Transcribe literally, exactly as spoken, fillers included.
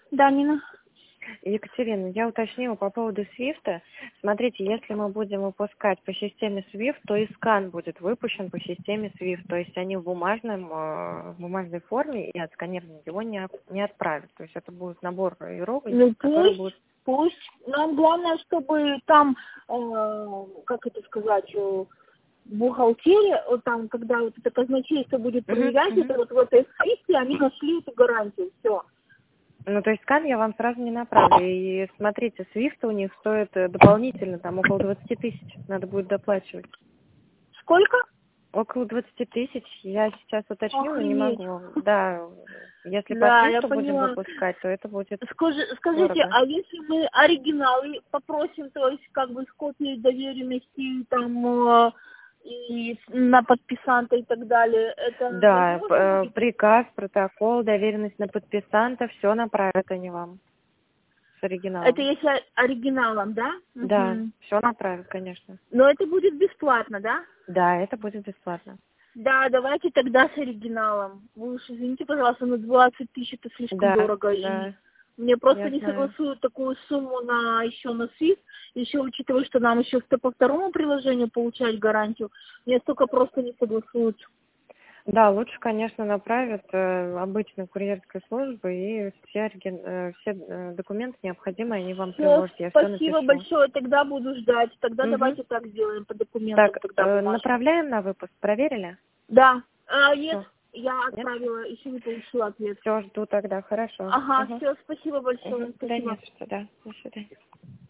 Да, Нина. Екатерина, я уточнила по поводу свифта. Смотрите, если мы будем выпускать по системе свифт, то и скан будет выпущен по системе свифт. То есть они в, бумажном, в бумажной форме и отсканировать его не, не отправят. То есть это будет набор Ну иероглифов, который пусть, будет... пусть. Нам главное, чтобы там, э, как это сказать, э, бухгалтерия, вот там, когда вот это казначейство будет Мгм, проверять, мгм. это вот в этой свифте они нашли эту гарантию. Все. Ну, то есть скан я вам сразу не направлю. И смотрите, свифт у них стоит э, дополнительно, там около двадцати тысяч. Надо будет доплачивать. Сколько? Около двадцати тысяч. Я сейчас уточню, но не Охренеть. могу. Да, если по Да, я свифту будем поняла. выпускать, то это будет Скажи, скажите, дорого. а если мы оригиналы попросим, то есть как бы с копией доверенности там э, и с- на подписанта и так далее, это Да, п- возможно э, будет? приказ, протокол, доверенность на подписанта, все направят они вам с Это оригиналом. если оригиналом, да? Да, Мгм. все направят, конечно. Но это будет бесплатно, да? Да, это будет бесплатно. Да, давайте тогда с оригиналом. Вы уж извините, пожалуйста, но двадцать тысяч это слишком Да, дорого. И да, мне просто я не знаю. согласуют такую сумму на еще на свифт, еще учитывая, что нам еще по второму приложению получать гарантию, мне столько просто не согласуют. Да, лучше, конечно, направят э, обычной курьерской службы, и все, оригин- э, все э, документы необходимые они вам Все, приложат. Я все спасибо напишу. большое, тогда буду ждать. Тогда Угу. давайте так сделаем по Так, документам тогда э, бумажным. направляем на выпуск. Проверили? Да. А, нет, Все. я Нет? отправила, еще не получила ответ. Все, жду тогда. Хорошо. Ага, Угу. все, спасибо Угу. большое, Да спасибо. не за что, да. До свидания.